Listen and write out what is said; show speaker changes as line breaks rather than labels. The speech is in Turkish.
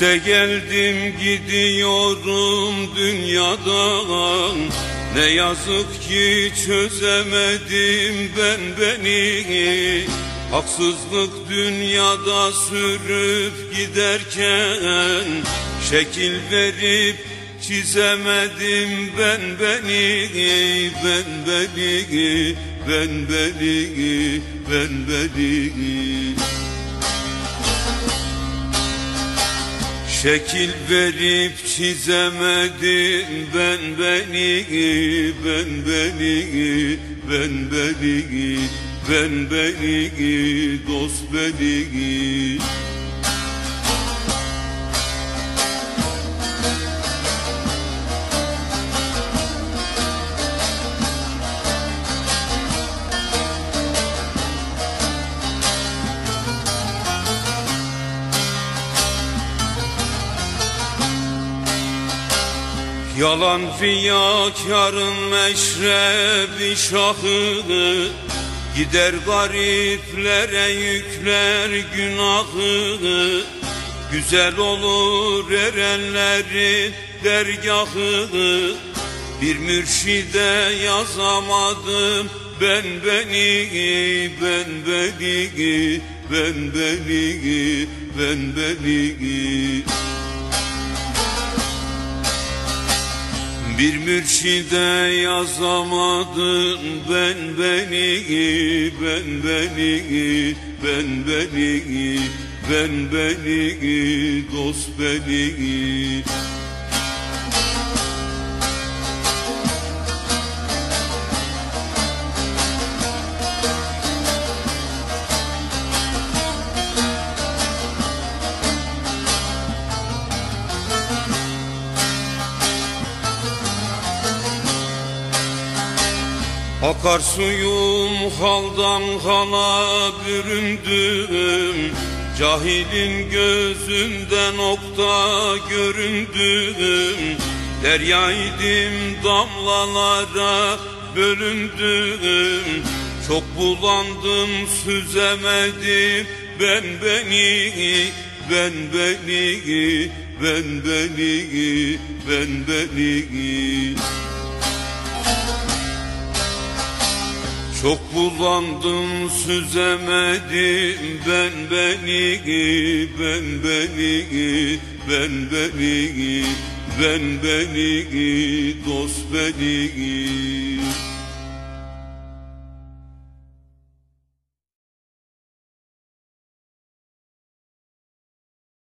İşte geldim gidiyorum dünyadan, ne yazık ki çözemedim ben beni. Haksızlık dünyada sürüp giderken, şekil verip çizemedim ben beni. Ben beni, ben beni, ben beni. Şekil verip çizemedim ben beni, ben beni, ben beni, ben beni, dost beni. Yalan riyakarın meşrebi şahı, gider gariplere yükler günahı. Güzel olur erenlerin dergahı, bir mürşide yazamadım ben beni. Ben beni, ben beni, ben beni. Bir mürşide yazamadım ben beni, ben beni, ben beni, ben beni, dost beni. Akarsuyum haldan hala büründüm, cahilin gözünden okta göründüm. Deryaydım damlalara bölündüm, çok bulandım süzemedim ben beni. Ben beni, ben beni, ben beni. Çok bulandım süzemedim ben beni, ben beni, ben beni, ben beni, dost beni.